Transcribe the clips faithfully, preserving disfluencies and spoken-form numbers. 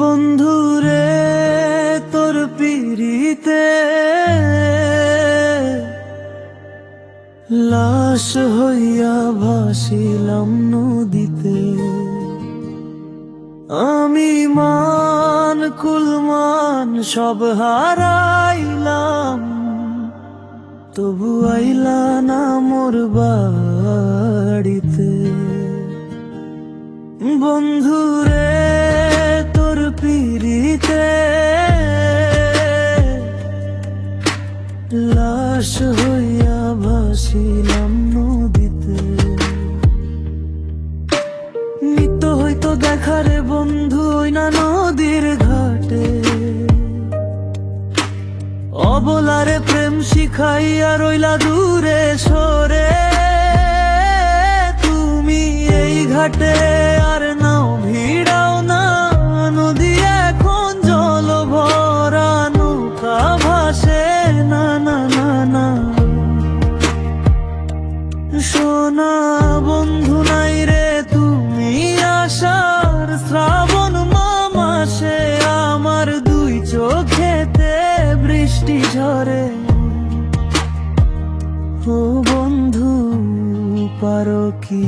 বন্ধুরে তোর পিরিতে লাশ হইয়া ভাসিলাম নদীতে। আমি মান কুলমান সব হারাইলাম, তবু আইলা না মোর বাড়িতে। বন্ধুরে তোর পিরিতে লাশ হইয়া ভাসিলাম নদীতে। নিত্য হইতো দেখারে বন্ধু ওই না নদীর ঘাটে, অবলারে প্রেম শিখাইয়া রইলা দূরে সরে। তুমি এই ঘাটে আর নাও ভিড়াও না, নদী এখন জল ভরা, নৌকা ভাসে না না না না। সোনা বন্ধু নাই রে তুমি আসার শ্রাবণ মাসে, আমার দুই চোখেতে বৃষ্টি ঝরে। ও বন্ধু পারো কি,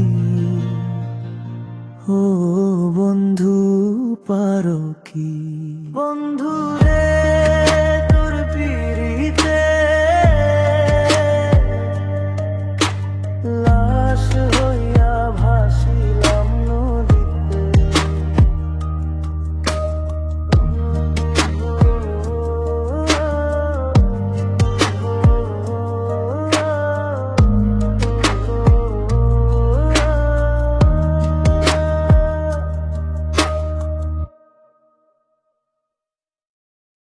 ও বন্ধু পারো কি। বন্ধু রে